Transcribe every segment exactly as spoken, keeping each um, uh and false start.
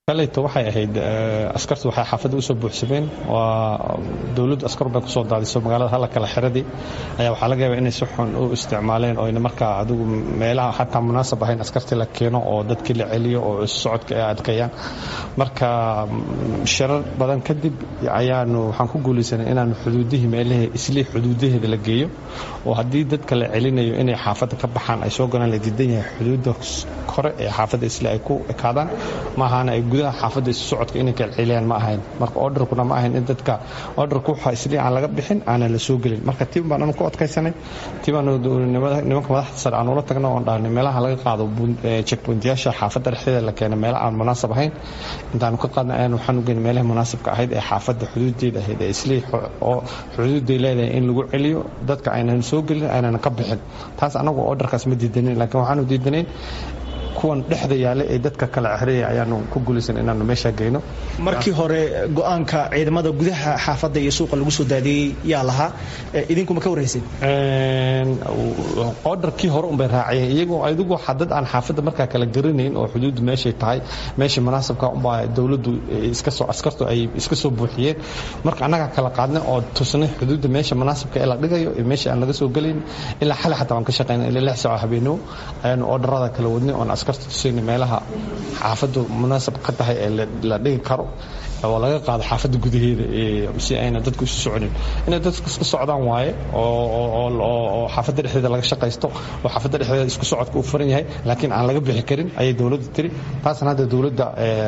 kalayto waxay ahayd askartu waxay xaafadda u soo buuxsameen waa dawladdu askar bay ku soo daadiso magaalada hala kala xiradii ayaa waxaa laga yaabaa inay si xun u isticmaaleen oo markaa adigu meelaha xataa munaasab ahayn askartii la keeno oo dadkii la celiyo oo socodka ay adkeeyaan marka shirar badan kadib ayaanu waxaan ku guulaysanay inaanu xuduudihii meelihii islii xuduudaheeda la geeyo oo haddii dadka la celinayo inay xaafadda ka baxaan ay soo galaan la diidan yahay xuduudda kore ee xaafadda isli ay ku ekaadaan maahaana ay gudaha xaafadda isu socodka inay kala celiyaan ma ahayn marka orderkuna ma ahayn in dadka orderku waxa isli aan laga bixin aanan la soo gelin marka tiim baan anu ku adkaysanay tiimaanu nimanka madaxda sare aan ula tagno oon dhahnay meelaha laga qaado checkpointyaasha xaafadda dhexdeeda la keeno meelaha aan munaasab ahayn intaanu ka qaadnay ayaan waxaan u geynay meelaha munaasabka ahayd ee xaafadda xuduudeeda ahayd ee isli oo xuduuday leedahay in lagu celiyo dadka aynan soo gelin aynan ka bixin taas anagu orderkaas ma diidanin laakiin waxaanu diidanayn kuwan dhexda yaale ee dadka kala xiraya ayaanu ku guulaysan inaanu meesha geyno markii hore go'aanka ciidamada gudaha xaafadda iyo suuqa lagu soo daadiyay yaa lahaa idinku ma ka wareysid een orderkii hore un bay raaciyeen iyagu adigu xadad aan xaafadda markaa kala garanayn oo xuduud meeshay tahay meesha munaasabka un baa dawladdu iska soo askartu ay iska soo buuxiyeen marka anaga kala qaadnay oo tusnay xuduudda meesha munaasabka ee la dhigayo iyo meesha aan laga soo galayn ilaa xal xataa aan ka shaqeynay ilaa lix saac habeenimo ayaanu orderada kala wadnay oo askartu tusayna meelaha xaafaddu munaasab ka tahay ee la dhigi karo oo laga qaado xaafadda gudaheeda ee si ayna dadku isu soconin inay dadku isku socdaan waaye oo oo oo xaafadda dhexdeeda laga shaqeysto oo xaafadda dhexdeeda isku socodka u furan yahay laakiin aan laga bixi karin ayay dawladdu tiri taasna hadda dawladda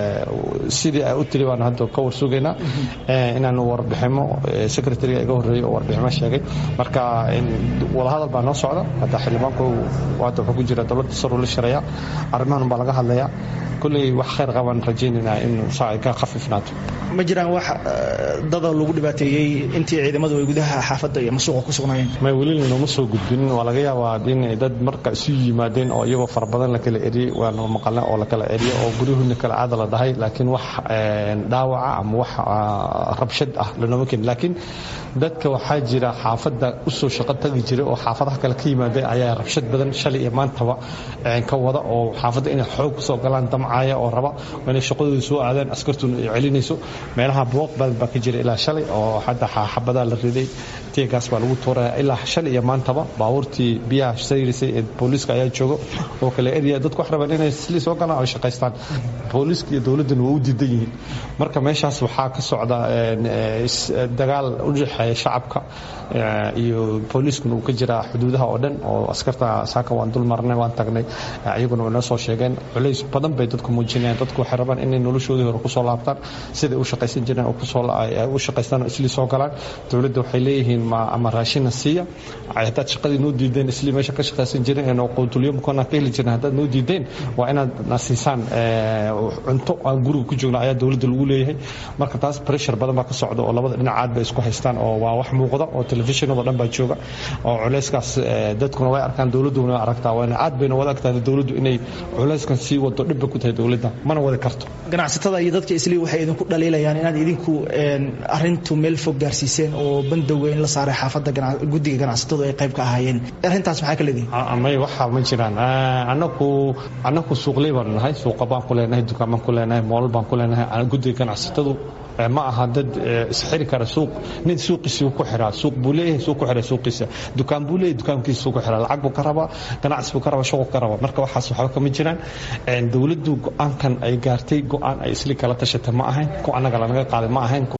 sidii ay u tiri baan hadda ka warsugaynaa inaanu warbiximo secretary iga horeeyay oo warbiximo sheegay marka wada hadal baa noo socda hadda xildhibaanku waxa uu ku jira dawladda sar ula shiraya arrimahan baa laga hadlayaa kulli wax khayr qaban rajaynayna in saay ka khafifnaato ma jiraan wax dad lagu dhibaateeyay intii ciidamadu ay gudaha xaafadda iyo masuuqa ku sugnaayeen ma wali nooma soo gudbin waa laga yaabaa in dad marka isu yimaadeen oo iyagoo far badan la kala eriyay waan maqalnaa oo la kala eriyay oo guriyuhuna kala caada la dhahay laakiin wax dhaawaca ama wax rabshad ah lanooma keenin laakiin dadka waxaa jira xaafadda u soo shaqo tagi jiray oo xaafadaha kale ka yimaadeen ayaa rabshad badan shalay iyo maantaba ka wada oo xaafadda inay xoog soo galaan damcaaya oo raba inay shaqadooda soo aadaan askartuna ay celinayso meelaha booq badan baa ka jira ilaa shalay oo hadda xabadaa la riday teegaas baa lagu tuuraya ilaa shalay iyo maantaba baabuurtii biyaha sayrisay ee booliiska ayaa jooga oo kale eriya dadku wax rabaan inay sili soo galaan oo shaqaystaan booliiska iyo dawladduna waa u diidan yihiin marka meeshaas waxaa ka socda dagaal u dhexeeya shacabka iyo booliiskuna uu ka jira xuduudaha oo dhan oo askarta saaka waan dul marnay waan tagnay iyaguna way noo soo sheegeen culays badan bay dadku muujinayaan dadku waxay rabaan inay noloshoodii hore ku soo laabtaan sida u shaqaysan jireen oo ku soo u shaqaystaan oo isli soo galaan dawladda waxay leeyihiin ma ama raashin siiya haddaad shaqadii noo diideen isli meesha ka shaqaysan jireen oo quutuliyum kuna ka heli jireen haddaad noo diideen waa inaad nasiisaan cunto aan guriga ku joogno ayaa dawladda lagu leeyahay marka taas pressure badan baa ka socda oo labada dhinacaad bay isku haystaan oo waa wax muuqda oo telefishinada dhan baa jooga oo culayskaas dadkuna way arkaan dawladduna way aragtaa waana aad bayna wada agtahay dawladdu inay culayskan sii wado dhibba ku tahay dawladda mana wada karto ganacsatada iyo dadka isli waxay idinku dhaliilayaan inaad idinku arintu meel fog gaarsiiseen oo bandowga in la saaray xaafadda guddiga ganacsatadu ay qayb ka ahaayeen arrintaas maxaa ka leedahay amay waxa ma jiraan anaku anaku suuqley baan nahay suuqa baan ku leenahay dukaan baan ku leenahay mool baan ku leenahay guddiga ganacsatadu ma aha dad isxiri kara suuq nin suuqiisa ku xiraa suuq buu leeyahay suuq ku xiraa suuqiisa dukaan buu leeyahay dukaankiisa ku xiraa lacag buu ka rabaa ganacsi buu ka rabaa shaqo ka rabaa marka waxaas waxa kama jiraan dawladdu go'aankan ay gaartay go'aan ay isli kala tashatay ma ahayn ku anaga laga qaaday ma ahayn